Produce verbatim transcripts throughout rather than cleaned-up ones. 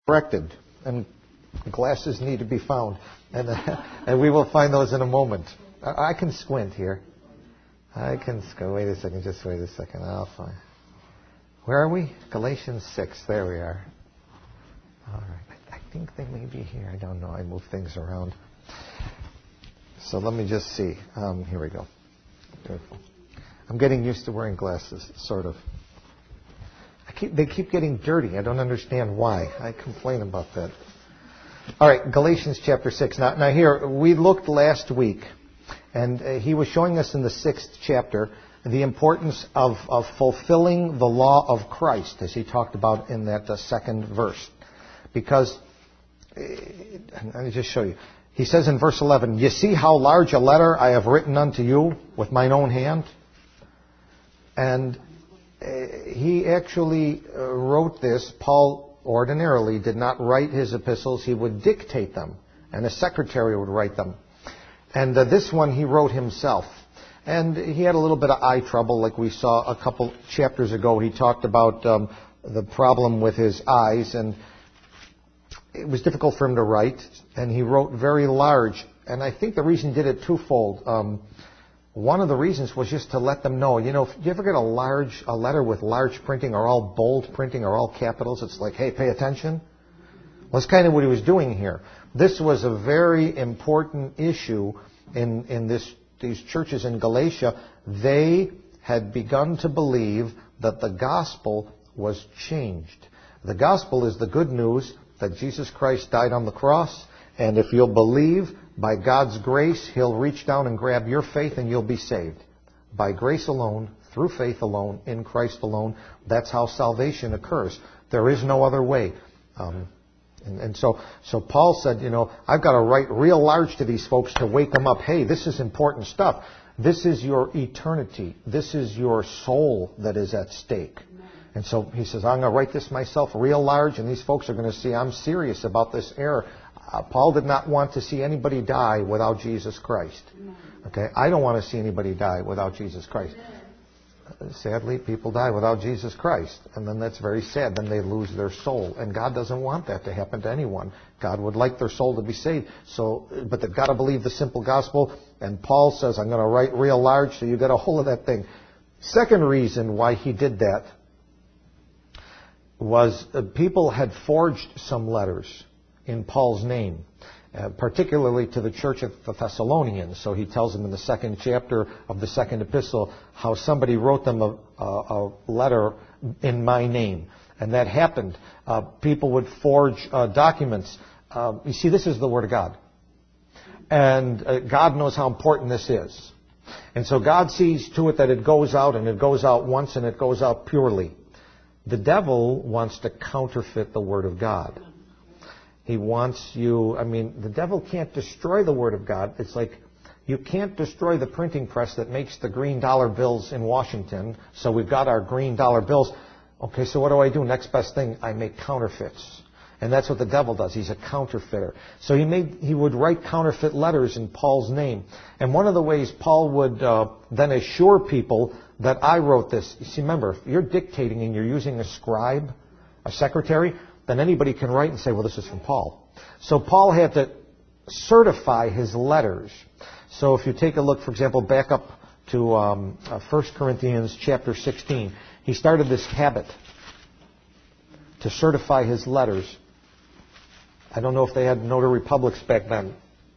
corrected, and glasses need to be found, and uh, and we will find those in a moment. I, I can squint here. I can squint. Wait a second. Just wait a second. I'll find. Where are we? Galatians six. There we are. All right. I, I think they may be here. I don't know. I move things around. So let me just see. Um, here we go. Careful. I'm getting used to wearing glasses, sort of. I keep, they keep getting dirty. I don't understand why. I complain about that. All right, Galatians chapter six. Now, now here, we looked last week, and uh, he was showing us in the sixth chapter the importance of, of fulfilling the law of Christ, as he talked about in that uh, second verse. Because, uh, let me just show you. He says in verse eleven, "You see how large a letter I have written unto you with mine own hand?" And uh, he actually uh, wrote this. Paul ordinarily did not write his epistles. He would dictate them, and a secretary would write them. And uh, this one he wrote himself. And he had a little bit of eye trouble, like we saw a couple chapters ago. He talked about um, the problem with his eyes, and it was difficult for him to write, and he wrote very large. And I think the reason he did it twofold. Um, one of the reasons was just to let them know, you know, if you ever get a large, a letter with large printing or all bold printing or all capitals, it's like, hey, pay attention. Well, that's kind of what he was doing here. This was a very important issue in, in this, these churches in Galatia. They had begun to believe that the gospel was changed. The gospel is the good news that Jesus Christ died on the cross, and if you'll believe, by God's grace, He'll reach down and grab your faith and you'll be saved. By grace alone, through faith alone, in Christ alone. That's how salvation occurs. There is no other way. Um, and, and so, so Paul said, you know, I've got to write real large to these folks to wake them up. Hey, this is important stuff. This is your eternity. This is your soul that is at stake. And so he says, I'm going to write this myself real large, and these folks are going to see I'm serious about this error. Uh, Paul did not want to see anybody die without Jesus Christ. Okay, I don't want to see anybody die without Jesus Christ. Sadly, people die without Jesus Christ, and then that's very sad. Then they lose their soul, and God doesn't want that to happen to anyone. God would like their soul to be saved. So, but they've got to believe the simple gospel. And Paul says, I'm going to write real large, so you get a hold of that thing. Second reason why he did that was uh, people had forged some letters in Paul's name, uh, particularly to the church of the Thessalonians. So he tells them in the second chapter of the second epistle how somebody wrote them a, a, a letter in my name. And that happened. Uh, people would forge uh, documents. Uh, you see, this is the Word of God. And uh, God knows how important this is. And so God sees to it that it goes out, and it goes out once, and it goes out purely. The devil wants to counterfeit the Word of God. He wants you, I mean, the devil can't destroy the Word of God. It's like you can't destroy the printing press that makes the green dollar bills in Washington. So we've got our green dollar bills. Okay, so what do I do? Next best thing, I make counterfeits. And that's what the devil does. He's a counterfeiter. So he made, he would write counterfeit letters in Paul's name. And one of the ways Paul would uh, then assure people that I wrote this. You see, remember, if you're dictating and you're using a scribe, a secretary, then anybody can write and say, well, this is from Paul. So Paul had to certify his letters. So if you take a look, for example, back up to um, uh, First Corinthians chapter sixteen, he started this habit to certify his letters. I don't know if they had notary publics back then.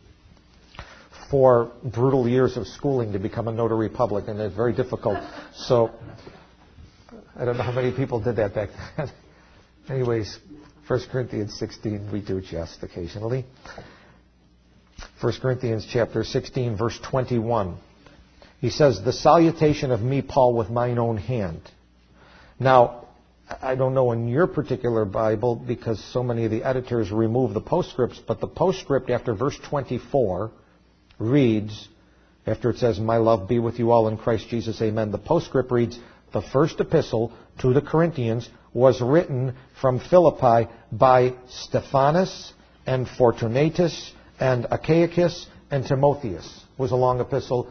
Four brutal years of schooling to become a notary public, and it's very difficult. So I don't know how many people did that back then. Anyways, First Corinthians sixteen, we do just occasionally. First Corinthians chapter sixteen, verse twenty-one. He says, the salutation of me, Paul, with mine own hand. Now, I don't know in your particular Bible, because so many of the editors remove the postscripts, but the postscript after verse twenty-four reads, after it says, my love be with you all in Christ Jesus, amen. The postscript reads, the first epistle to the Corinthians was written from Philippi by Stephanas and Fortunatus and Achaicus and Timotheus. It was a long epistle. Uh,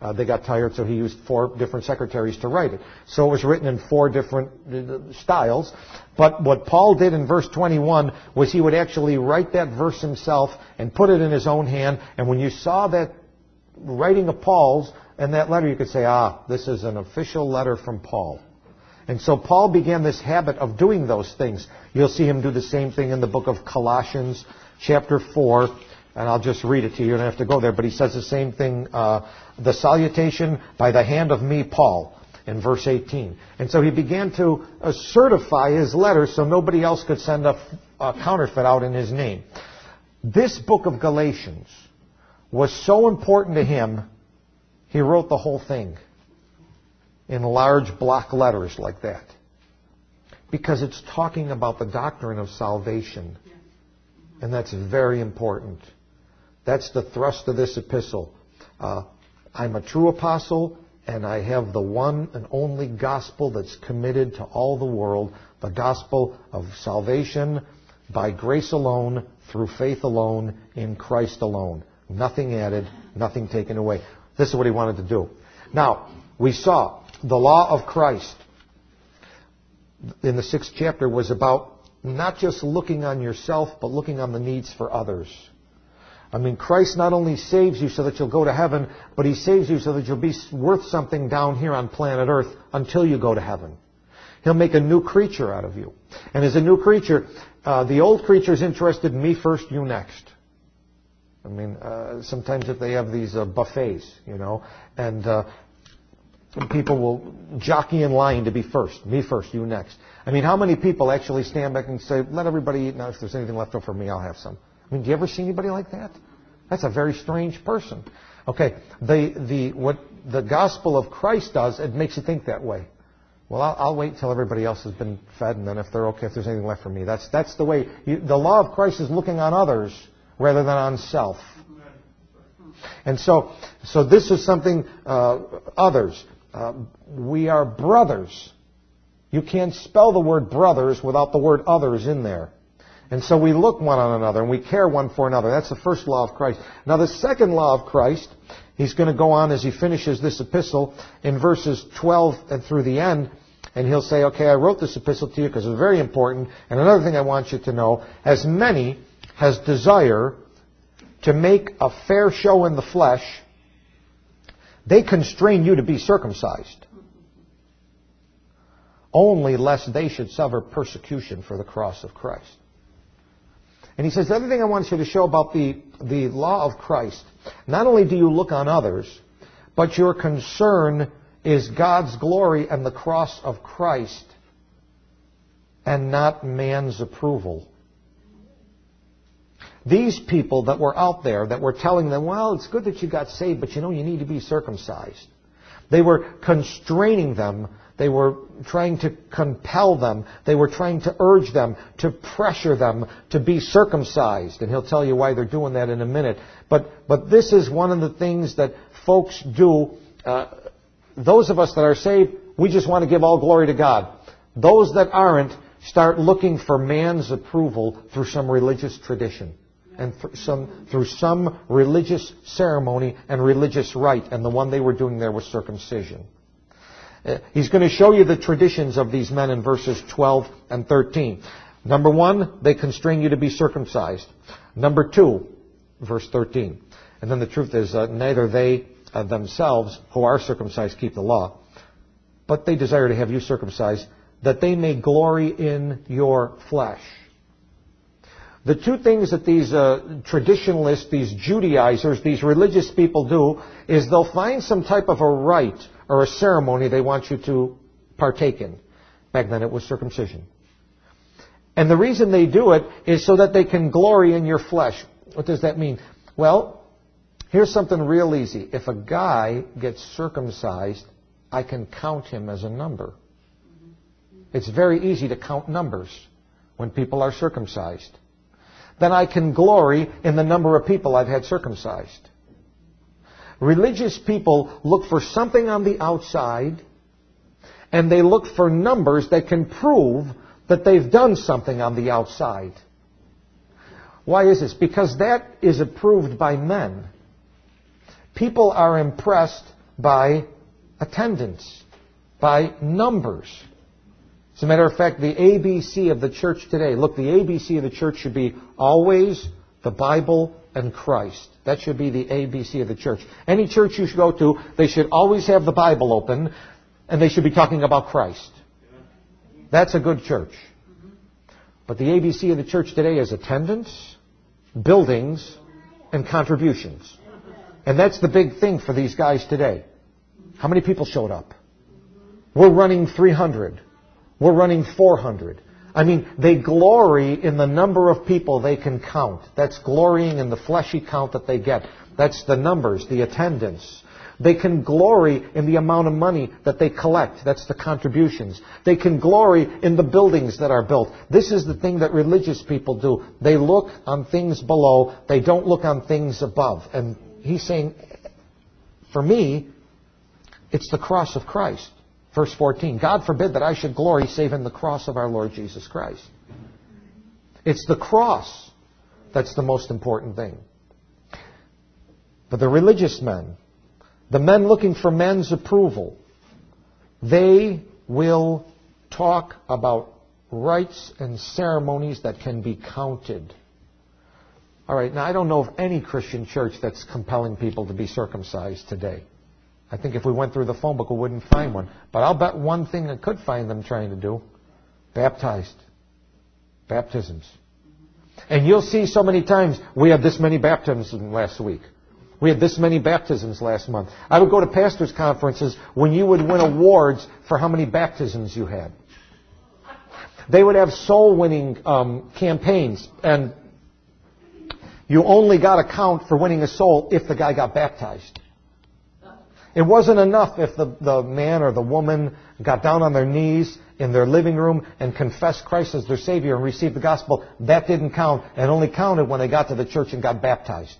Uh, they got tired, so he used four different secretaries to write it. So it was written in four different uh, styles. But what Paul did in verse twenty-one was he would actually write that verse himself and put it in his own hand. And when you saw that writing of Paul's and that letter, you could say, ah, this is an official letter from Paul. And so Paul began this habit of doing those things. You'll see him do the same thing in the book of Colossians, chapter four. And I'll just read it to you. You don't have to go there. But he says the same thing, uh, the salutation by the hand of me, Paul, in verse eighteen. And so he began to uh, certify his letter so nobody else could send a, a counterfeit out in his name. This book of Galatians was so important to him, he wrote the whole thing in large block letters like that. Because it's talking about the doctrine of salvation. And that's very important. That's the thrust of this epistle. Uh, I'm a true apostle, and I have the one and only gospel that's committed to all the world, the gospel of salvation by grace alone, through faith alone, in Christ alone. Nothing added, nothing taken away. This is what he wanted to do. Now, we saw the law of Christ in the sixth chapter was about not just looking on yourself, but looking on the needs for others. I mean, Christ not only saves you so that you'll go to heaven, but He saves you so that you'll be worth something down here on planet Earth until you go to heaven. He'll make a new creature out of you. And as a new creature, uh, the old creature is interested in me first, you next. I mean, uh, sometimes if they have these uh, buffets, you know, and uh, people will jockey in line to be first. Me first, you next. I mean, how many people actually stand back and say, let everybody eat now. If there's anything left over for me, I'll have some. I mean, do you ever see anybody like that? That's a very strange person. Okay, the the what the gospel of Christ does, it makes you think that way. Well, I'll, I'll wait until everybody else has been fed, and then if they're okay, if there's anything left for me. That's that's the way. You, the law of Christ is looking on others rather than on self. And so, so this is something, uh, others. Uh, we are brothers. You can't spell the word brothers without the word others in there. And so we look one on another and we care one for another. That's the first law of Christ. Now the second law of Christ, he's going to go on as he finishes this epistle in verses twelve and through the end. And he'll say, okay, I wrote this epistle to you because it's very important. And another thing I want you to know, as many as desire to make a fair show in the flesh, they constrain you to be circumcised, only lest they should suffer persecution for the cross of Christ. And he says, the other thing I want you to show about the, the law of Christ, not only do you look on others, but your concern is God's glory and the cross of Christ and not man's approval. These people that were out there that were telling them, well, it's good that you got saved, but you know you need to be circumcised. They were constraining them. They were trying to compel them. They were trying to urge them, to pressure them to be circumcised. And he'll tell you why they're doing that in a minute. But but this is one of the things that folks do. Uh, those of us that are saved, we just want to give all glory to God. Those that aren't start looking for man's approval through some religious tradition. And th- some, through some religious ceremony and religious rite. And the one they were doing there was circumcision. Uh, he's going to show you the traditions of these men in verses twelve and thirteen. Number one, they constrain you to be circumcised. Number two, verse thirteen. And then the truth is, uh, neither they uh, themselves who are circumcised keep the law, but they desire to have you circumcised, that they may glory in your flesh. The two things that these uh, traditionalists, these Judaizers, these religious people do is they'll find some type of a rite or a ceremony they want you to partake in. Back then it was circumcision. And the reason they do it is so that they can glory in your flesh. What does that mean? Well, here's something real easy. If a guy gets circumcised, I can count him as a number. It's very easy to count numbers when people are circumcised. Then I can glory in the number of people I've had circumcised. Religious people look for something on the outside, and they look for numbers that can prove that they've done something on the outside. Why is this? Because that is approved by men. People are impressed by attendance, by numbers. As a matter of fact, the A B C of the church today, look, the A B C of the church should be always the Bible and Christ. That should be the A B C of the church. Any church you should go to, they should always have the Bible open, and they should be talking about Christ. That's a good church. But the A B C of the church today is attendance, buildings, and contributions. And that's the big thing for these guys today. How many people showed up? We're running three hundred. We're running four hundred. I mean, they glory in the number of people they can count. That's glorying in the fleshy count that they get. That's the numbers, the attendance. They can glory in the amount of money that they collect. That's the contributions. They can glory in the buildings that are built. This is the thing that religious people do. They look on things below. They don't look on things above. And he's saying, for me, it's the cross of Christ. Verse fourteen, God forbid that I should glory save in the cross of our Lord Jesus Christ. It's the cross that's the most important thing. But the religious men, the men looking for men's approval, they will talk about rites and ceremonies that can be counted. All right, now I don't know of any Christian church that's compelling people to be circumcised today. I think if we went through the phone book, we wouldn't find one. But I'll bet one thing I could find them trying to do, baptized. Baptisms. And you'll see so many times, we had this many baptisms last week. We had this many baptisms last month. I would go to pastors' conferences when you would win awards for how many baptisms you had. They would have soul-winning um, campaigns, and you only got a count for winning a soul if the guy got baptized. It wasn't enough if the, the man or the woman got down on their knees in their living room and confessed Christ as their Savior and received the gospel. That didn't count, and only counted when they got to the church and got baptized.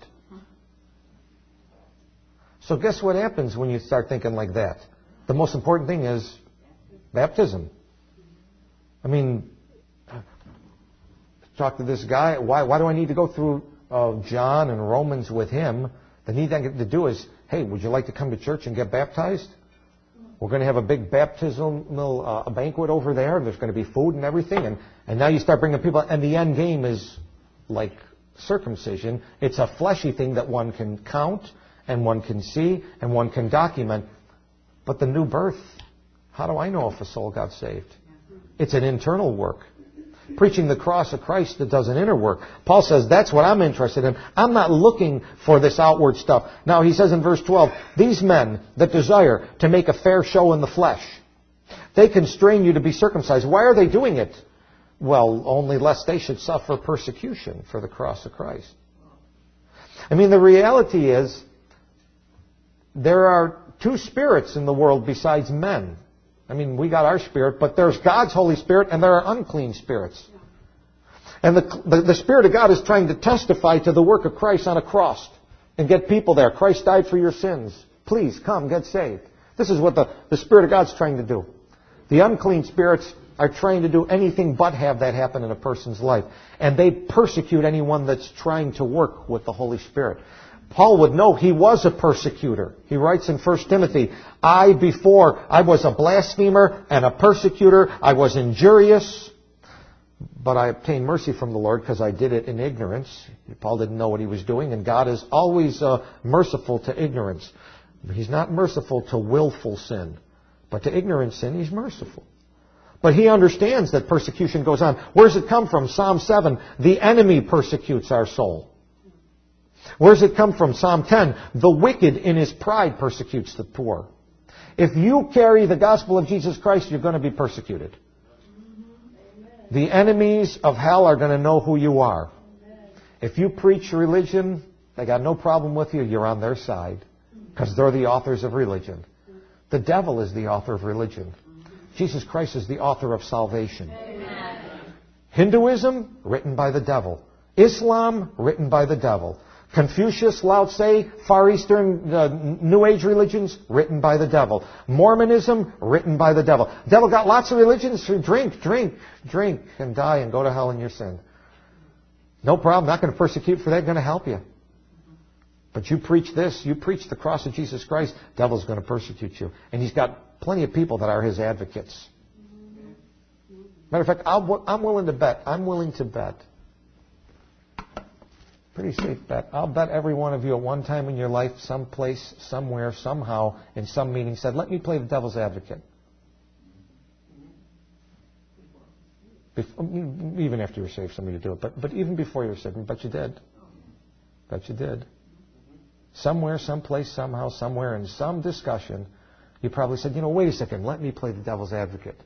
So guess what happens when you start thinking like that? The most important thing is baptism. I mean, talk to this guy. Why, why do I need to go through uh, John and Romans with him? The need to do is, hey, would you like to come to church and get baptized? We're going to have a big baptismal uh, banquet over there. There's going to be food and everything. And, and now you start bringing people. And the end game is like circumcision. It's a fleshy thing that one can count and one can see and one can document. But the new birth, how do I know if a soul got saved? It's an internal work. Preaching the cross of Christ that does an inner work. Paul says that's what I'm interested in. I'm not looking for this outward stuff. Now he says in verse twelve, these men that desire to make a fair show in the flesh, they constrain you to be circumcised. Why are they doing it? Well, only lest they should suffer persecution for the cross of Christ. I mean, the reality is there are two spirits in the world besides men. I mean, we got our spirit, but there's God's Holy Spirit and there are unclean spirits. And the, the, the Spirit of God is trying to testify to the work of Christ on a cross and get people there. Christ died for your sins. Please come, get saved. This is what the, the Spirit of God's trying to do. The unclean spirits are trying to do anything but have that happen in a person's life. And they persecute anyone that's trying to work with the Holy Spirit. Paul would know he was a persecutor. He writes in First Timothy, I before, I was a blasphemer and a persecutor. I was injurious, but I obtained mercy from the Lord because I did it in ignorance. Paul didn't know what he was doing, and God is always uh, merciful to ignorance. He's not merciful to willful sin, but to ignorant sin, He's merciful. But he understands that persecution goes on. Where does it come from? Psalm seven, the enemy persecutes our soul. Where does it come from? Psalm ten, the wicked in his pride persecutes the poor. If you carry the gospel of Jesus Christ, you're going to be persecuted. The enemies of hell are going to know who you are. If you preach religion, they got no problem with you, you're on their side. Because they're the authors of religion. The devil is the author of religion. Jesus Christ is the author of salvation. Amen. Hinduism, written by the devil. Islam, written by the devil. Confucius, Lao Tse, Far Eastern uh, New Age religions, written by the devil. Mormonism, written by the devil. The devil got lots of religions. Drink, drink, drink, and die and go to hell in your sin. No problem. Not going to persecute for that. Going to help you. But you preach this, you preach the cross of Jesus Christ, devil's going to persecute you. And he's got plenty of people that are his advocates. Matter of fact, I'll, I'm willing to bet, I'm willing to bet, pretty safe bet, I'll bet every one of you at one time in your life, someplace, somewhere, somehow, in some meeting said, let me play the devil's advocate. Before, even after you were saved, some of you do it. But, but even before you were saved, bet you did. Bet you did. Somewhere, someplace, somehow, somewhere, in some discussion, you probably said, you know, wait a second, let me play the devil's advocate.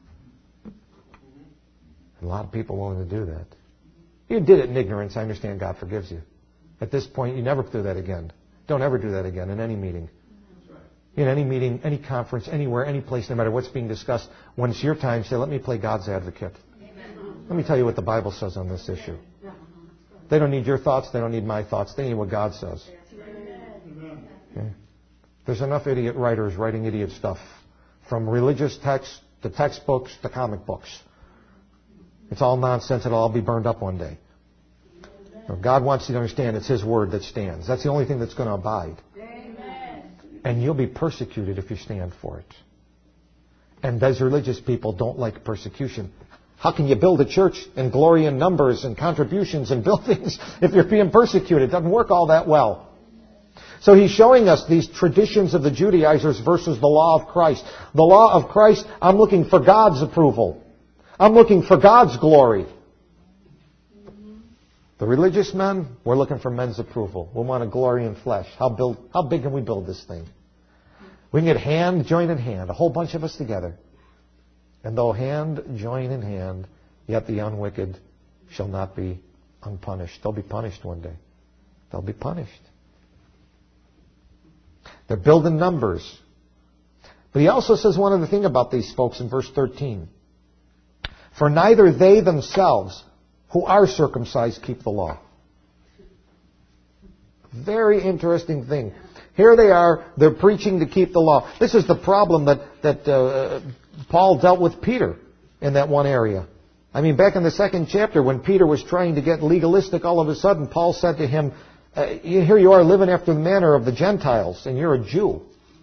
And a lot of people willing to do that. You did it in ignorance. I understand God forgives you. At this point, you never do that again. Don't ever do that again in any meeting. In any meeting, any conference, anywhere, any place, no matter what's being discussed, when it's your time, say, let me play God's advocate. Let me tell you what the Bible says on this issue. They don't need your thoughts. They don't need my thoughts. They need what God says. Okay? There's enough idiot writers writing idiot stuff, from religious texts to textbooks to comic books. It's all nonsense. It'll all be burned up one day. God wants you to understand it's His word that stands. That's the only thing that's going to abide. And you'll be persecuted if you stand for it. And those religious people don't like persecution. How can you build a church and glory in numbers and contributions and buildings if you're being persecuted? It doesn't work all that well. So he's showing us these traditions of the Judaizers versus the law of Christ. The law of Christ, I'm looking for God's approval. I'm looking for God's glory. The religious men, we're looking for men's approval. We want a glory in flesh. How build? How big can we build this thing? We can get hand joined in hand, a whole bunch of us together. And though hand join in hand, yet the unwicked shall not be unpunished. They'll be punished one day. They'll be punished. They're building numbers. But he also says one other thing about these folks in verse thirteen. For neither they themselves who are circumcised keep the law. Very interesting thing. Here they are, they're preaching to keep the law. This is the problem that, that uh, Paul dealt with Peter in that one area. I mean, back in the second chapter, when Peter was trying to get legalistic, all of a sudden Paul said to him, uh, here you are living after the manner of the Gentiles, and you're a Jew.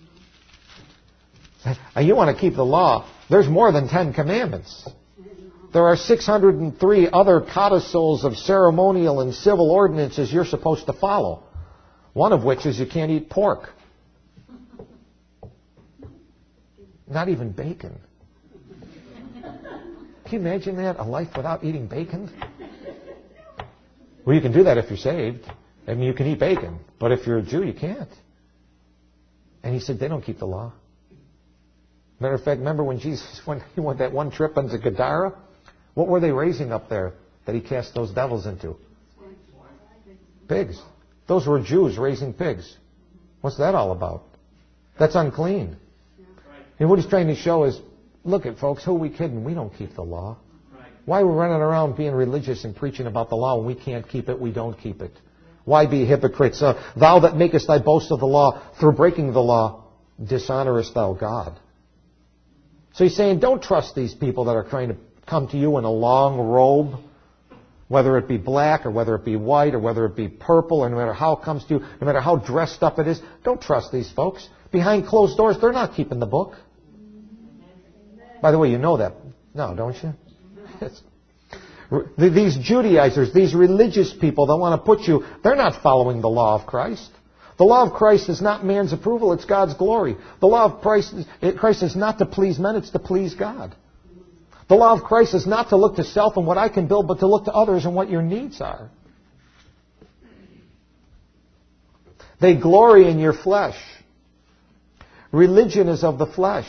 And you want to keep the law. There's more than Ten Commandments. There are six hundred three other codicils of ceremonial and civil ordinances you're supposed to follow. One of which is you can't eat pork. Not even bacon. Can you imagine that? A life without eating bacon? Well, you can do that if you're saved. I mean, you can eat bacon. But if you're a Jew, you can't. And he said, they don't keep the law. Matter of fact, remember when Jesus went, he went that one trip into Gadara? What were they raising up there that he cast those devils into? Pigs. Those were Jews raising pigs. What's that all about? That's unclean. And what he's trying to show is, look at folks, who are we kidding? We don't keep the law. Why are we running around being religious and preaching about the law when we can't keep it, we don't keep it? Why be hypocrites? Uh, thou that makest thy boast of the law, through breaking the law, dishonorest thou God. So he's saying, don't trust these people that are trying to come to you in a long robe, whether it be black or whether it be white or whether it be purple, or no matter how it comes to you, no matter how dressed up it is. Don't trust these folks. Behind closed doors, they're not keeping the book. By the way, you know that. No, don't you? It's, these Judaizers, these religious people that want to put you, they're not following the law of Christ. The law of Christ is not man's approval, it's God's glory. The law of Christ, Christ is not to please men, it's to please God. The law of Christ is not to look to self and what I can build, but to look to others and what your needs are. They glory in your flesh. Religion is of the flesh.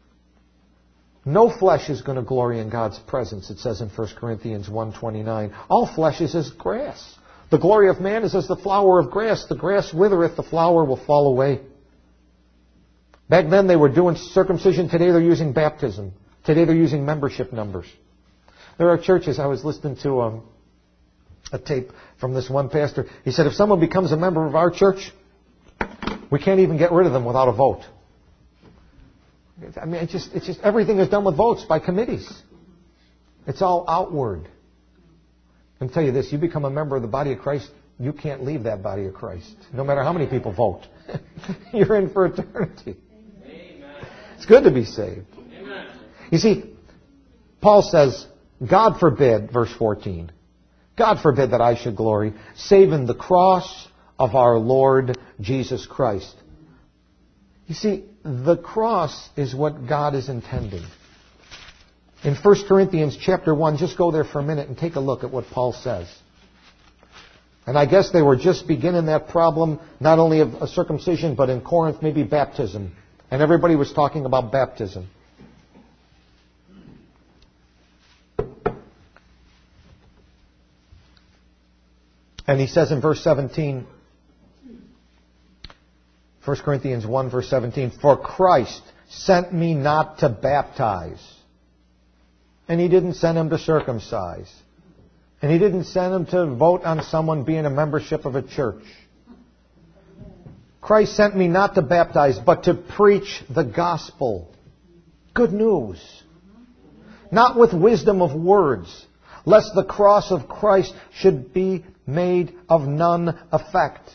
No flesh is going to glory in God's presence, it says in First Corinthians one twenty-nine. All flesh is as grass. The glory of man is as the flower of grass. The grass withereth, the flower will fall away. Back then they were doing circumcision. Today they're using baptism. Today they're using membership numbers. There are churches, I was listening to um, a tape from this one pastor. He said, if someone becomes a member of our church, we can't even get rid of them without a vote. I mean, it's just, it's just everything is done with votes by committees. It's all outward. Let me tell you this, you become a member of the body of Christ, you can't leave that body of Christ. No matter how many people vote. You're in for eternity. Amen. It's good to be saved. Amen. You see, Paul says, God forbid, verse fourteen, God forbid that I should glory, save in the cross of our Lord Jesus Christ. You see, the cross is what God is intending. In First Corinthians chapter one, just go there for a minute and take a look at what Paul says. And I guess they were just beginning that problem, not only of a circumcision, but in Corinth, maybe baptism. And everybody was talking about baptism. And he says in verse seventeen, First Corinthians one, verse seventeen, for Christ sent me not to baptize. And He didn't send him to circumcise. And He didn't send him to vote on someone being a membership of a church. Christ sent me not to baptize, but to preach the gospel. Good news. Not with wisdom of words, lest the cross of Christ should be made of none effect.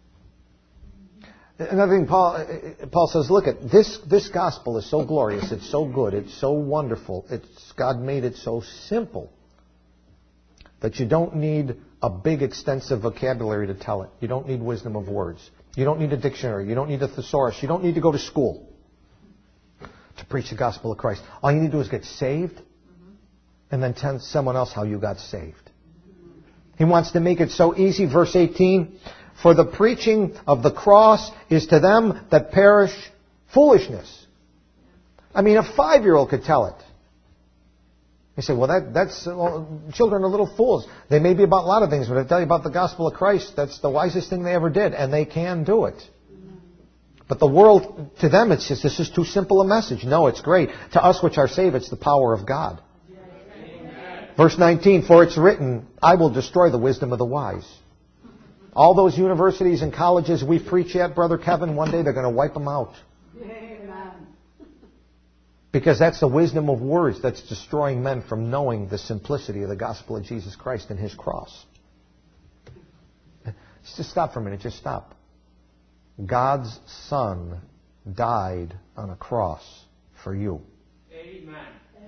Another thing Paul, Paul says, look, at this, this gospel is so glorious, it's so good, it's so wonderful, it's, God made it so simple that you don't need a big, extensive vocabulary to tell it. You don't need wisdom of words. You don't need a dictionary. You don't need a thesaurus. You don't need to go to school to preach the gospel of Christ. All you need to do is get saved and then tell someone else how you got saved. He wants to make it so easy. Verse eighteen, for the preaching of the cross is to them that perish foolishness. I mean, a five-year-old could tell it. You say, well, that, that's well, children are little fools. They may be about a lot of things, but I tell you about the gospel of Christ, that's the wisest thing they ever did, and they can do it. But the world, to them, it's just, this is too simple a message. No, it's great. To us which are saved, it's the power of God. Amen. Verse nineteen, for it's written, I will destroy the wisdom of the wise. All those universities and colleges we preach at, Brother Kevin, one day they're going to wipe them out. Because that's the wisdom of words that's destroying men from knowing the simplicity of the gospel of Jesus Christ and His cross. Just stop for a minute. Just stop. God's Son died on a cross for you. Amen.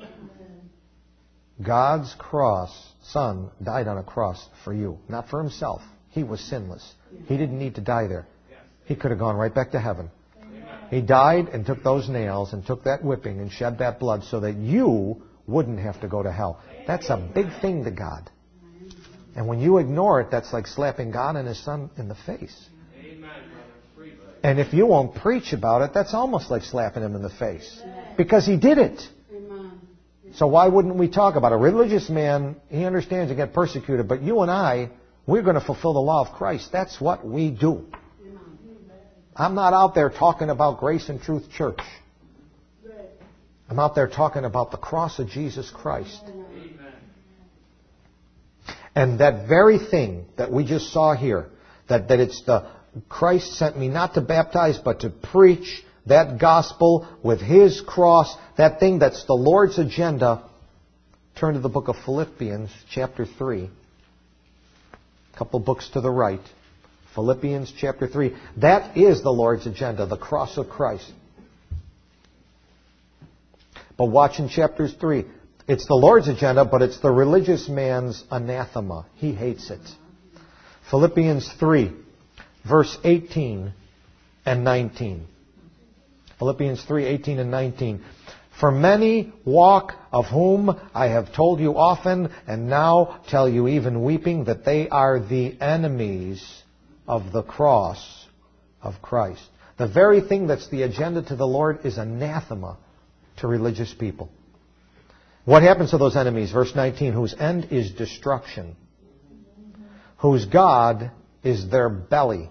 God's cross, Son, died on a cross for you. Not for Himself. He was sinless. He didn't need to die there. He could have gone right back to heaven. He died and took those nails and took that whipping and shed that blood so that you wouldn't have to go to hell. That's a big thing to God. And when you ignore it, that's like slapping God and His Son in the face. And if you won't preach about it, that's almost like slapping Him in the face. Because He did it. So why wouldn't we talk about it? A religious man, he understands you get persecuted, but you and I, we're going to fulfill the law of Christ. That's what we do. I'm not out there talking about Grace and Truth Church. I'm out there talking about the cross of Jesus Christ. Amen. And that very thing that we just saw here, that, that it's the Christ sent me not to baptize, but to preach that gospel with His cross, that thing that's the Lord's agenda. Turn to the book of Philippians, chapter three. A couple books to the right. Philippians chapter three. That is the Lord's agenda, the cross of Christ. But watch in chapter three. It's the Lord's agenda, but it's the religious man's anathema. He hates it. Philippians three, verse eighteen and nineteen. Philippians three, eighteen and nineteen. For many walk, of whom I have told you often, and now tell you even weeping, that they are the enemies of the cross of Christ. The very thing that's the agenda to the Lord is anathema to religious people. What happens to those enemies? Verse nineteen, whose end is destruction, whose God is their belly.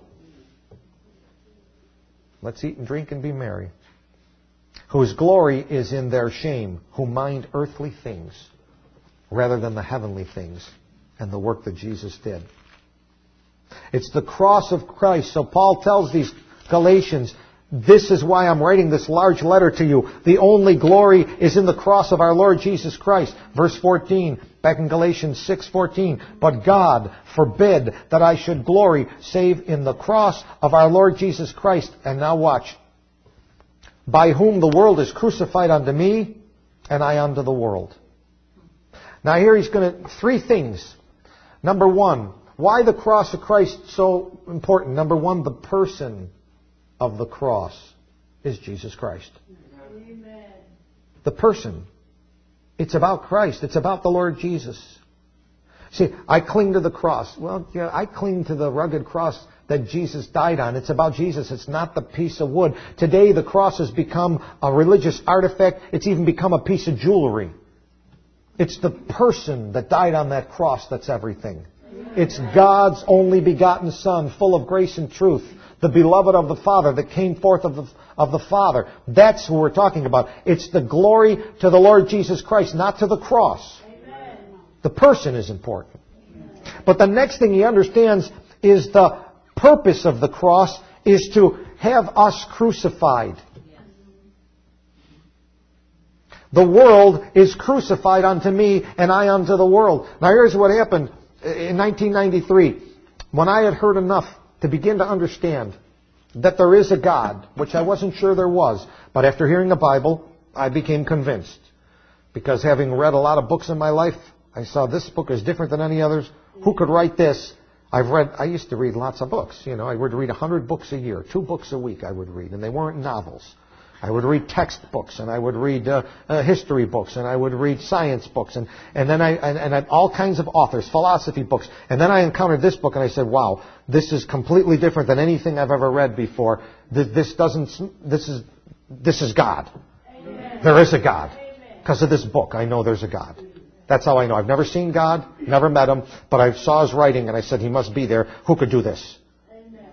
Let's eat and drink and be merry. Whose glory is in their shame, who mind earthly things rather than the heavenly things and the work that Jesus did. It's the cross of Christ. So Paul tells these Galatians, This is why I'm writing this large letter to you. The only glory is in the cross of our Lord Jesus Christ. Verse fourteen, back in Galatians six fourteen. But God forbid that I should glory save in the cross of our Lord Jesus Christ. And now watch. By whom the world is crucified unto me, and I unto the world. Now here he's going to, three things. Number one, why the cross of Christ so important? Number one, the person of the cross is Jesus Christ. Amen. The person. It's about Christ. It's about the Lord Jesus. See, I cling to the cross. Well, yeah, I cling to the rugged cross that Jesus died on. It's about Jesus. It's not the piece of wood. Today, the cross has become a religious artifact. It's even become a piece of jewelry. It's the person that died on that cross that's everything. It's God's only begotten Son, full of grace and truth. The beloved of the Father that came forth of the, of the Father. That's who we're talking about. It's the glory to the Lord Jesus Christ, not to the cross. Amen. The person is important. Amen. But the next thing he understands is the purpose of the cross is to have us crucified. The world is crucified unto me, and I unto the world. Now here's what happened in nineteen ninety-three. When I had heard enough to begin to understand that there is a God, which I wasn't sure there was. But after hearing the Bible, I became convinced. Because having read a lot of books in my life, I saw this book is different than any others. Who could write this? I've read, I used to read lots of books. You know, I would read a hundred books a year. Two books a week I would read. And they weren't novels. I would read textbooks, and I would read uh, uh, history books, and I would read science books, and, and then I and, and all kinds of authors, philosophy books. And then I encountered this book, and I said, "Wow, this is completely different than anything I've ever read before. This, this doesn't. This is this is God. Amen. There is a God. Because of this book, I know there's a God. That's how I know. I've never seen God, never met Him, but I saw His writing, and I said, He must be there. Who could do this?" Amen.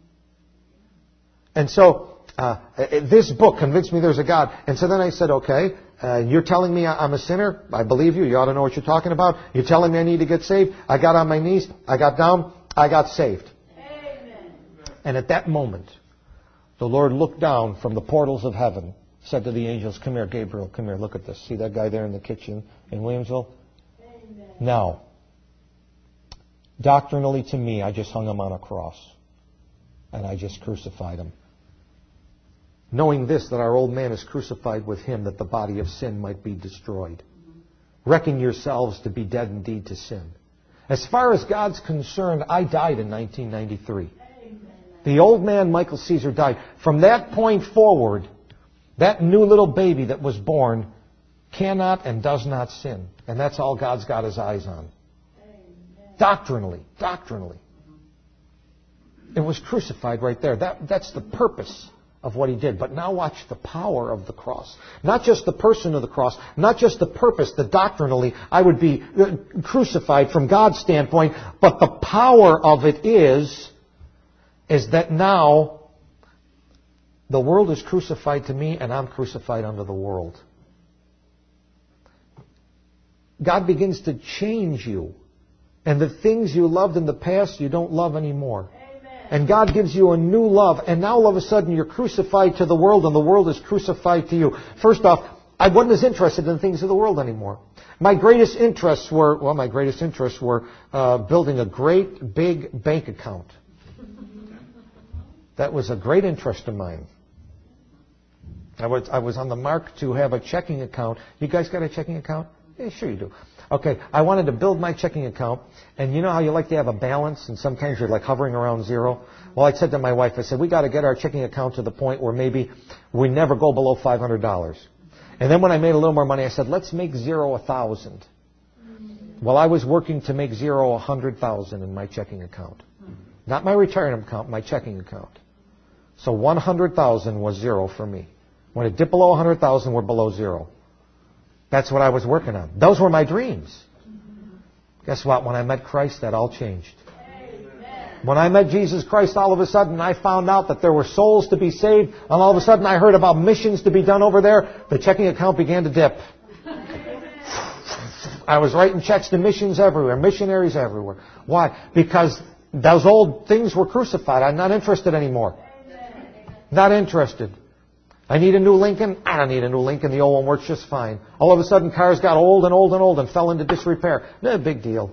And so. Uh, this book convinced me there's a God. And so then I said, okay, uh, you're telling me I'm a sinner? I believe you. You ought to know what you're talking about. You're telling me I need to get saved? I got on my knees. I got down. I got saved. Amen. And at that moment, the Lord looked down from the portals of heaven, said to the angels, come here, Gabriel, come here, look at this. See that guy there in the kitchen in Williamsville? Amen. Now, doctrinally to me, I just hung him on a cross. And I just crucified him. Knowing this, that our old man is crucified with him, that the body of sin might be destroyed. Reckon yourselves to be dead indeed to sin. As far as God's concerned, I died in nineteen ninety-three. Amen. The old man, Michael Caesar, died. From that point forward, that new little baby that was born cannot and does not sin. And that's all God's got his eyes on. Amen. Doctrinally, doctrinally. It was crucified right there. That, that's the purpose of what he did. But now watch the power of the cross. Not just the person of the cross, not just the purpose that doctrinally I would be crucified from God's standpoint, but the power of it is, is that now the world is crucified to me and I'm crucified unto the world. God begins to change you. And the things you loved in the past, you don't love anymore. And God gives you a new love. And now all of a sudden you're crucified to the world and the world is crucified to you. First off, I wasn't as interested in the things of the world anymore. My greatest interests were, well, my greatest interests were uh, building a great big bank account. That was a great interest of mine. I was, I was on the mark to have a checking account. You guys got a checking account? Yeah, sure you do. Okay, I wanted to build my checking account, and you know how you like to have a balance, and sometimes you're like hovering around zero? Well, I said to my wife, I said, we got to get our checking account to the point where maybe we never go below five hundred dollars. And then when I made a little more money, I said, let's make zero a thousand. Well, I was working to make zero a hundred thousand in my checking account. Not my retirement account, my checking account. So one hundred thousand was zero for me. When it dipped below one hundred thousand, we're below zero. That's what I was working on. Those were my dreams. Guess what? When I met Christ, that all changed. Amen. When I met Jesus Christ, all of a sudden I found out that there were souls to be saved. And all of a sudden I heard about missions to be done over there. The checking account began to dip. I was writing checks to missions everywhere, missionaries everywhere. Why? Because those old things were crucified. I'm not interested anymore. Not interested. I need a new Lincoln. I don't need a new Lincoln. The old one works just fine. All of a sudden, cars got old and old and old and fell into disrepair. No big deal.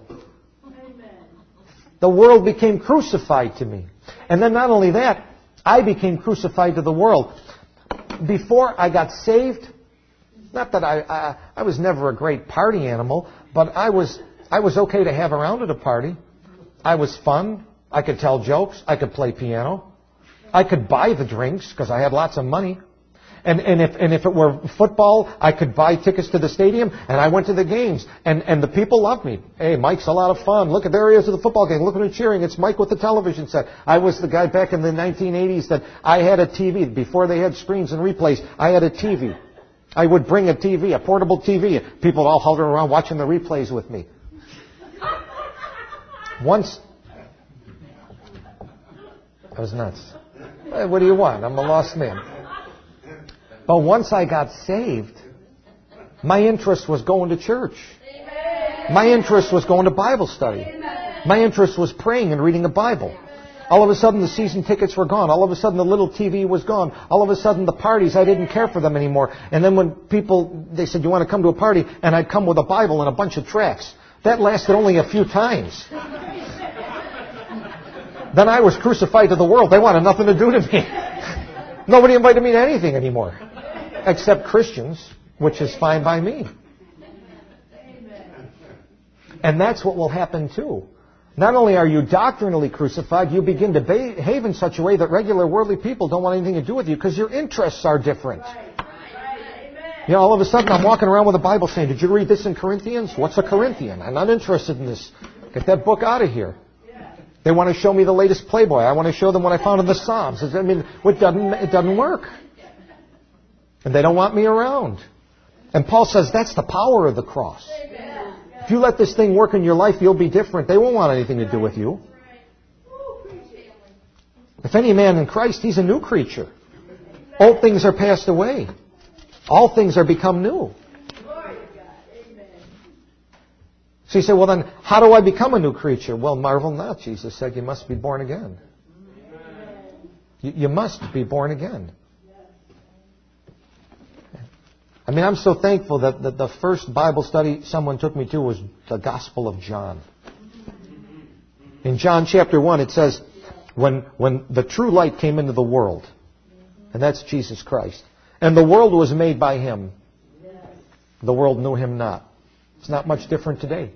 The world became crucified to me. And then not only that, I became crucified to the world. Before I got saved, not that I, I I was never a great party animal, but I was I was okay to have around at a party. I was fun. I could tell jokes. I could play piano. I could buy the drinks because I had lots of money. And, and if and if it were football, I could buy tickets to the stadium, and I went to the games. And, and the people loved me. Hey, Mike's a lot of fun. Look, there he is at the football game. Look at him cheering. It's Mike with the television set. I was the guy back in the nineteen eighties that I had a T V. Before they had screens and replays, I had a T V. I would bring a T V, a portable T V. People all huddled around watching the replays with me. Once, I was nuts. Hey, what do you want? I'm a lost man. But once I got saved, my interest was going to church. My interest was going to Bible study. My interest was praying and reading the Bible. All of a sudden, the season tickets were gone. All of a sudden, the little T V was gone. All of a sudden, the parties, I didn't care for them anymore. And then when people, they said, you want to come to a party? And I'd come with a Bible and a bunch of tracts. That lasted only a few times. Then I was crucified to the world. They wanted nothing to do to me. Nobody invited me to anything anymore. Except Christians, which is fine by me. And that's what will happen too. Not only are you doctrinally crucified, you begin to behave in such a way that regular worldly people don't want anything to do with you because your interests are different. You know, all of a sudden I'm walking around with a Bible saying, did you read this in Corinthians? What's a Corinthian? I'm not interested in this. Get that book out of here. They want to show me the latest Playboy. I want to show them what I found in the Psalms. I mean, it doesn't, it doesn't work. And they don't want me around. And Paul says that's the power of the cross. If you let this thing work in your life, you'll be different. They won't want anything to do with you. If any man in Christ, he's a new creature. Old things are passed away. All things are become new. So you say, well then, how do I become a new creature? Well, marvel not. Jesus said you must be born again. You, you must be born again. I mean, I'm so thankful that, that the first Bible study someone took me to was the Gospel of John. In John chapter one, it says, when, when the true light came into the world, and that's Jesus Christ, and the world was made by Him, the world knew Him not. It's not much different today.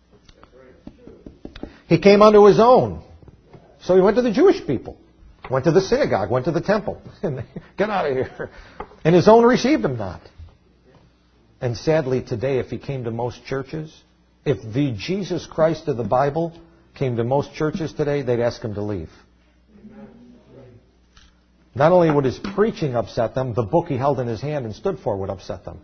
He came unto His own. So He went to the Jewish people. Went to the synagogue. Went to the temple. Get out of here. And His own received Him not. And sadly today, if He came to most churches, if the Jesus Christ of the Bible came to most churches today, they'd ask Him to leave. Not only would His preaching upset them, the book He held in His hand and stood for would upset them.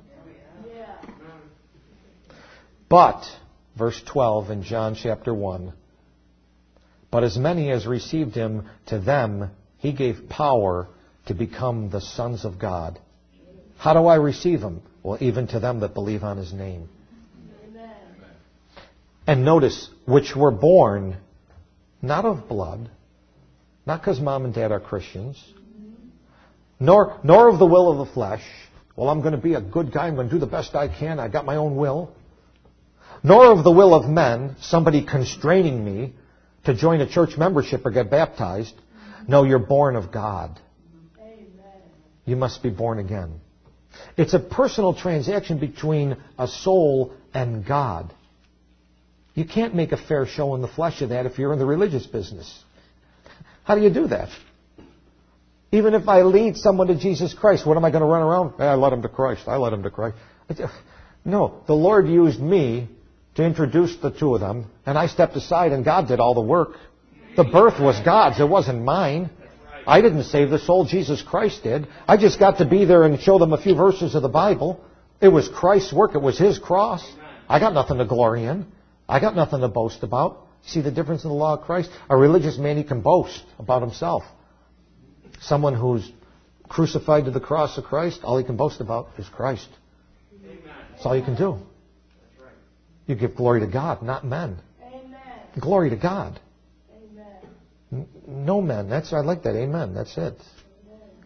But, verse twelve in John chapter one, but as many as received Him, to them He gave power to become the sons of God. How do I receive Him? Well, even to them that believe on His name. Amen. And notice, which were born not of blood, not because mom and dad are Christians, nor nor of the will of the flesh. Well, I'm going to be a good guy. I'm going to do the best I can. I got my own will. Nor of the will of men, somebody constraining me to join a church membership or get baptized. No, you're born of God. Amen. You must be born again. It's a personal transaction between a soul and God. You can't make a fair show in the flesh of that if you're in the religious business. How do you do that? Even if I lead someone to Jesus Christ, what am I going to run around? Hey, I led him to Christ. I led him to Christ. No, the Lord used me to introduce the two of them, and I stepped aside and God did all the work. The birth was God's. It wasn't mine. I didn't save the soul. Jesus Christ did. I just got to be there and show them a few verses of the Bible. It was Christ's work. It was His cross. I got nothing to glory in. I got nothing to boast about. See the difference in the law of Christ? A religious man, he can boast about himself. Someone who's crucified to the cross of Christ, all he can boast about is Christ. That's all you can do. You give glory to God, not men. Glory to God. No men. That's I like that. Amen. That's it.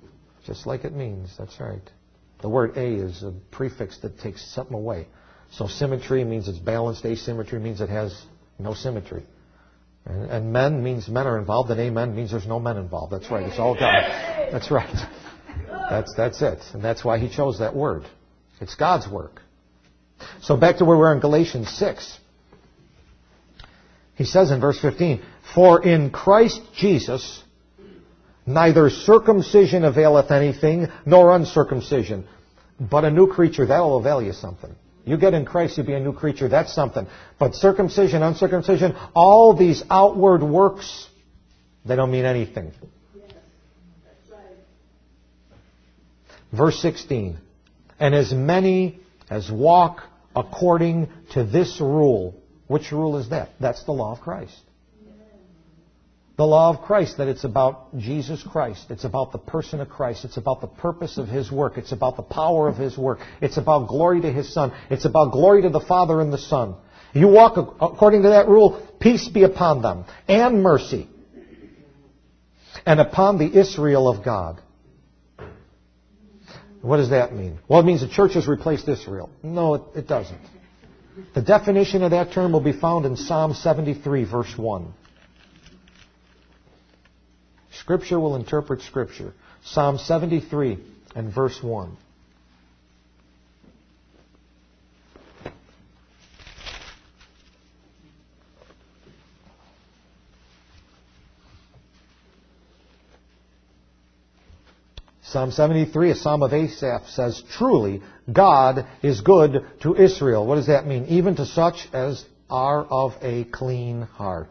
Just like it means. That's right. The word a is a prefix that takes something away. So symmetry means it's balanced. Asymmetry means it has no symmetry. And, and men means men are involved, and amen means there's no men involved. That's right. It's all God. That's right. That's, that's it. And that's why he chose that word. It's God's work. So back to where we're in Galatians six. He says in verse fifteen, for in Christ Jesus neither circumcision availeth anything, nor uncircumcision, but a new creature. That'll avail you something. You get in Christ, you'll be a new creature. That's something. But circumcision, uncircumcision, all these outward works, they don't mean anything. Yes, that's right. Verse sixteen, and as many as walk according to this rule. Which rule is that? That's the law of Christ. The law of Christ, that it's about Jesus Christ. It's about the person of Christ. It's about the purpose of His work. It's about the power of His work. It's about glory to His Son. It's about glory to the Father and the Son. You walk according to that rule, peace be upon them, and mercy, and upon the Israel of God. What does that mean? Well, it means the church has replaced Israel. No, it, it doesn't. The definition of that term will be found in Psalm seventy-three, verse one. Scripture will interpret Scripture. Psalm seventy-three and verse one. Psalm seventy-three, a psalm of Asaph, says, truly, God is good to Israel. What does that mean? Even to such as are of a clean heart.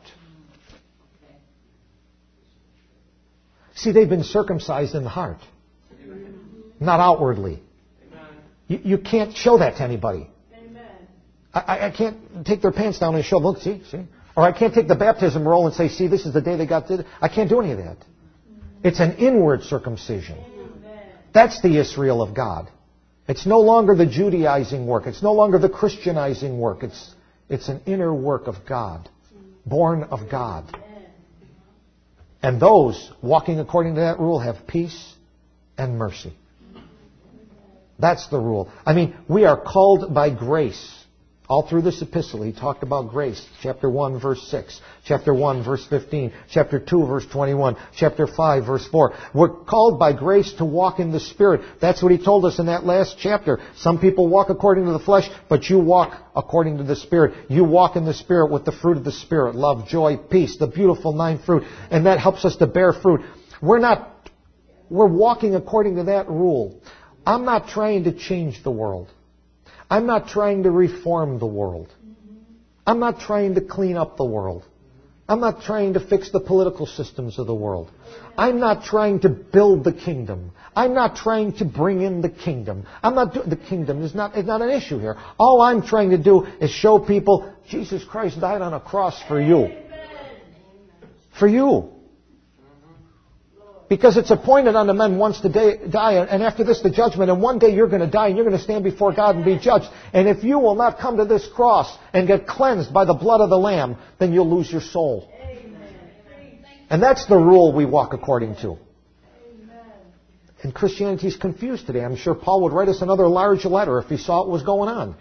See, they've been circumcised in the heart, not outwardly. You, you can't show that to anybody. I, I can't take their pants down and show them, look, see, see. Or I can't take the baptism roll and say, see, this is the day they got did it. I can't do any of that. It's an inward circumcision. That's the Israel of God. It's no longer the Judaizing work. It's no longer the Christianizing work. It's, it's an inner work of God, born of God. And those walking according to that rule have peace and mercy. That's the rule. I mean, we are called by grace. All through this epistle, he talked about grace. Chapter one, verse six. Chapter one, verse fifteen. Chapter two, verse twenty-one. Chapter five, verse four. We're called by grace to walk in the Spirit. That's what he told us in that last chapter. Some people walk according to the flesh, but you walk according to the Spirit. You walk in the Spirit with the fruit of the Spirit. Love, joy, peace, the beautiful nine fruit. And that helps us to bear fruit. We're not, we're walking according to that rule. I'm not trying to change the world. I'm not trying to reform the world. I'm not trying to clean up the world. I'm not trying to fix the political systems of the world. I'm not trying to build the kingdom. I'm not trying to bring in the kingdom. I'm not do- the kingdom is not, is not an issue here. All I'm trying to do is show people Jesus Christ died on a cross for you. For you. Because it's appointed unto men once to die, and after this the judgment, and one day you're going to die, and you're going to stand before God and be judged. And if you will not come to this cross and get cleansed by the blood of the Lamb, then you'll lose your soul. And that's the rule we walk according to. And Christianity is confused today. I'm sure Paul would write us another large letter if he saw what was going on.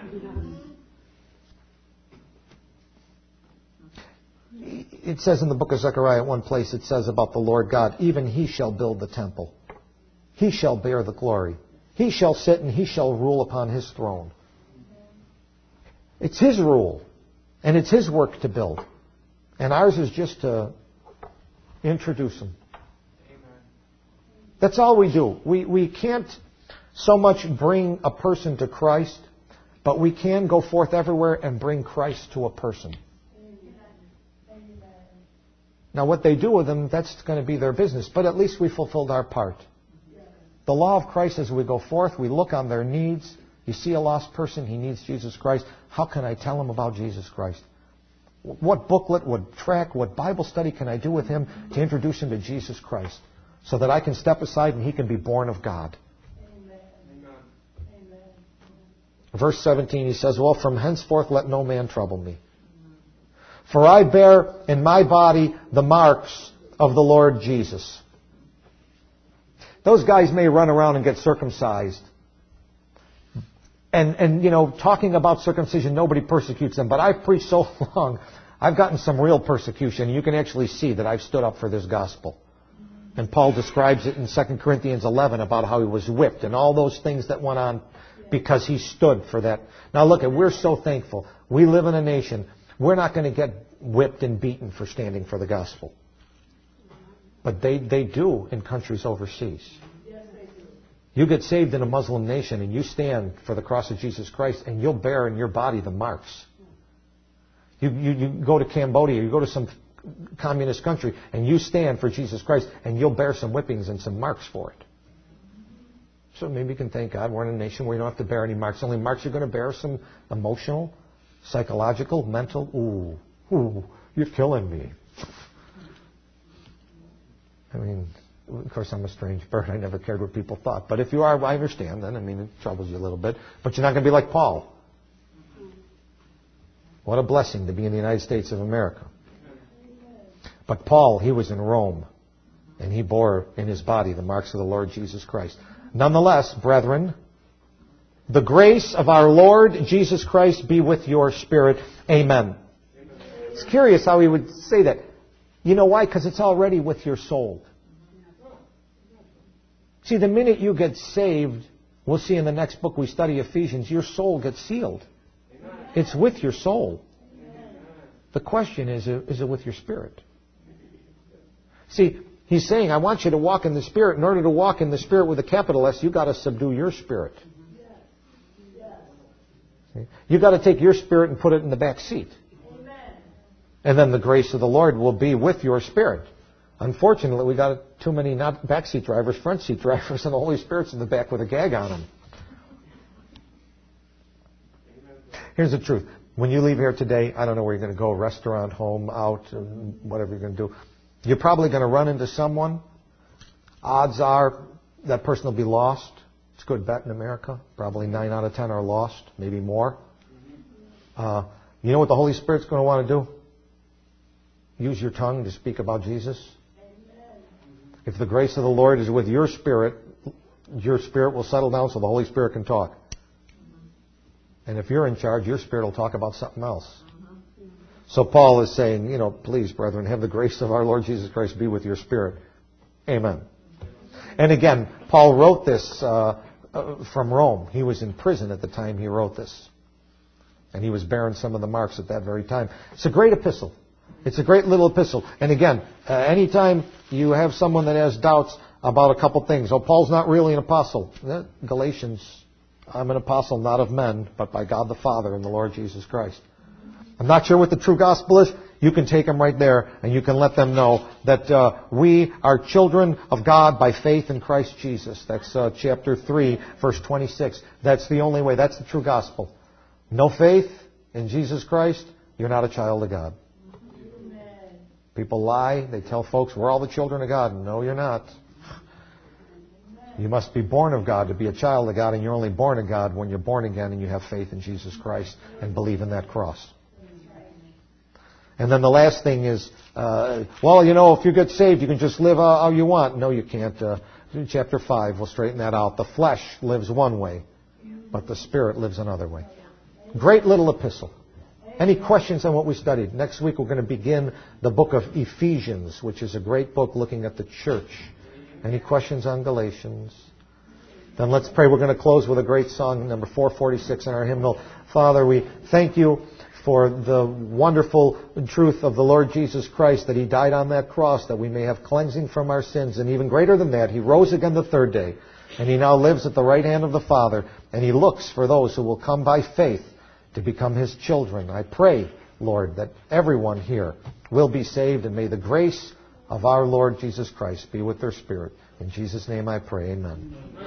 It says in the book of Zechariah at one place, it says about the Lord God, even He shall build the temple. He shall bear the glory. He shall sit and He shall rule upon His throne. It's His rule. And it's His work to build. And ours is just to introduce Him. That's all we do. We, we can't so much bring a person to Christ, but we can go forth everywhere and bring Christ to a person. Now, what they do with them, that's going to be their business. But at least we fulfilled our part. The law of Christ, as we go forth, we look on their needs. You see a lost person, he needs Jesus Christ. How can I tell him about Jesus Christ? What booklet, what track, what Bible study can I do with him to introduce him to Jesus Christ? So that I can step aside and he can be born of God. Amen. Verse seventeen, he says, well, from henceforth let no man trouble me. For I bear in my body the marks of the Lord Jesus. Those guys may run around and get circumcised. And, and, you know, talking about circumcision, nobody persecutes them. But I've preached so long, I've gotten some real persecution. You can actually see that I've stood up for this gospel. And Paul describes it in Second Corinthians eleven about how he was whipped and all those things that went on because he stood for that. Now look, we're so thankful. We live in a nation. We're not going to get whipped and beaten for standing for the gospel. But they, they do in countries overseas. You get saved in a Muslim nation and you stand for the cross of Jesus Christ and you'll bear in your body the marks. You, you, you go to Cambodia, you go to some communist country and you stand for Jesus Christ and you'll bear some whippings and some marks for it. So maybe you can thank God we're in a nation where you don't have to bear any marks. The only marks you're going to bear are some emotional, psychological, mental. Ooh, ooh, you're killing me. I mean, of course, I'm a strange bird. I never cared what people thought. But if you are, I understand then. I mean, it troubles you a little bit. But you're not going to be like Paul. What a blessing to be in the United States of America. But Paul, he was in Rome. And he bore in his body the marks of the Lord Jesus Christ. Nonetheless, brethren, the grace of our Lord Jesus Christ be with your spirit. Amen. It's curious how he would say that. You know why? Because it's already with your soul. See, the minute you get saved, we'll see in the next book we study, Ephesians, your soul gets sealed. It's with your soul. The question is, is it with your spirit? See, he's saying, I want you to walk in the Spirit. In order to walk in the Spirit with a capital S, you've got to subdue your spirit. See? You've got to take your spirit and put it in the back seat. And then the grace of the Lord will be with your spirit. Unfortunately, we got too many not backseat drivers, front seat drivers, and the Holy Spirit's in the back with a gag on them. Here's the truth. When you leave here today, I don't know where you're going to go, restaurant, home, out, whatever you're going to do. You're probably going to run into someone. Odds are that person will be lost. It's a good bet in America. Probably nine out of ten are lost, maybe more. Uh, you know what the Holy Spirit's going to want to do? Use your tongue to speak about Jesus. Amen. If the grace of the Lord is with your spirit, your spirit will settle down so the Holy Spirit can talk. And if you're in charge, your spirit will talk about something else. So Paul is saying, you know, please, brethren, have the grace of our Lord Jesus Christ be with your spirit. Amen. And again, Paul wrote this uh, uh, from Rome. He was in prison at the time he wrote this. And he was bearing some of the marks at that very time. It's a great epistle. It's a great little epistle. And again, uh, anytime you have someone that has doubts about a couple things. Oh, Paul's not really an apostle. Eh, Galatians, I'm an apostle not of men, but by God the Father and the Lord Jesus Christ. I'm not sure what the true gospel is. You can take them right there and you can let them know that uh, we are children of God by faith in Christ Jesus. That's uh, chapter three, verse twenty-six. That's the only way. That's the true gospel. No faith in Jesus Christ, you're not a child of God. People lie. They tell folks, we're all the children of God. No, you're not. You must be born of God to be a child of God, and you're only born of God when you're born again and you have faith in Jesus Christ and believe in that cross. And then the last thing is, uh, well, you know, if you get saved, you can just live how you want. No, you can't. Uh, chapter five will straighten that out. The flesh lives one way, but the Spirit lives another way. Great little epistle. Any questions on what we studied? Next week we're going to begin the book of Ephesians, which is a great book looking at the church. Any questions on Galatians? Then let's pray. We're going to close with a great song, number four forty-six in our hymnal. Father, we thank you for the wonderful truth of the Lord Jesus Christ, that He died on that cross, that we may have cleansing from our sins. And even greater than that, He rose again the third day. And He now lives at the right hand of the Father. And He looks for those who will come by faith to become His children. I pray, Lord, that everyone here will be saved, and may the grace of our Lord Jesus Christ be with their spirit. In Jesus' name I pray, amen.